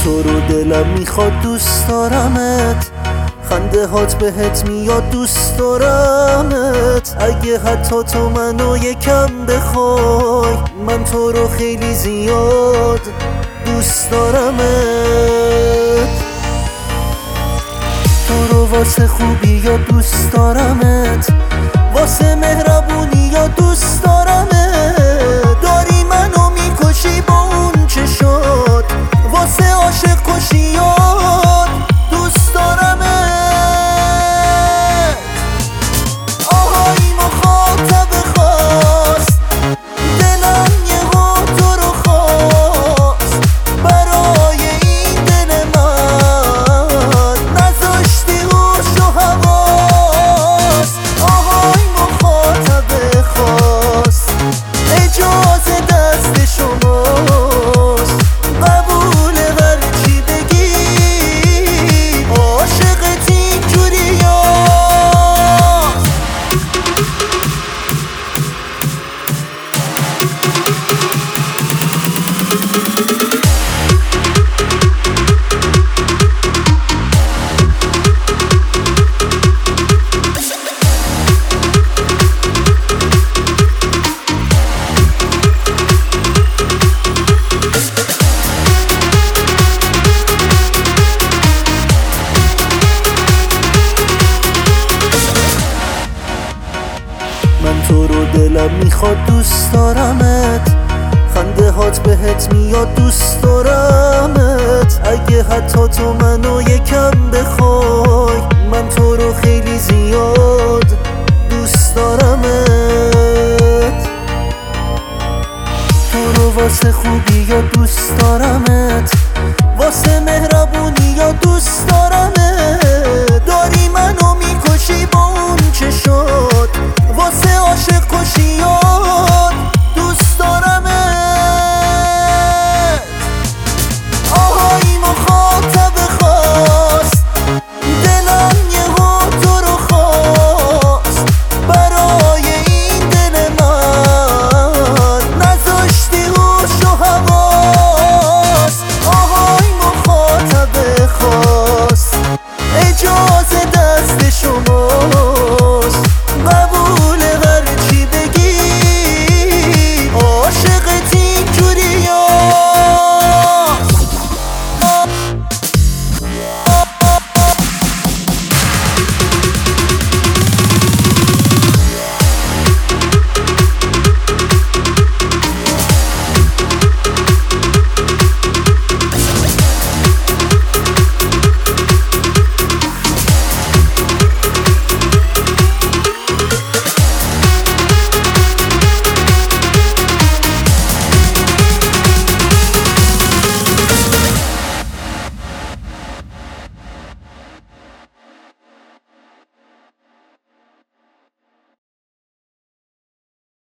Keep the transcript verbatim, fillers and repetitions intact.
تو رو دلم میخواد دوست دارمت، خنده هات بهت میاد دوست دارمت. اگه حتی تو منو یکم بخوای، من تو رو خیلی زیاد دوست دارمت. تو رو واسه خوبی یا دوست دارمت، واسه مهربونی یا دوست دارمت. داری منو میکشی با اون چشات، واسه عاشق کشیات دوست دارمت. آهای مخاطب خاص، دلم یه ها تو رو خواست. برای این دل من نذاشتی هوش و حواس. آهای مخاطب خاص، اجازه دست شماست. قبول هر چی بگی، عاشقت اینجوریه. من تو رو دلم میخواد دوست دارمت، خنده هات بهت میاد دوست دارمت. اگه حتی تو منو یکم بخوای، من تو رو خیلی زیاد دوست دارمت. تو رو واسه خوبی یا دوست دارمت، واسه مهربونی یا دوست دارمت.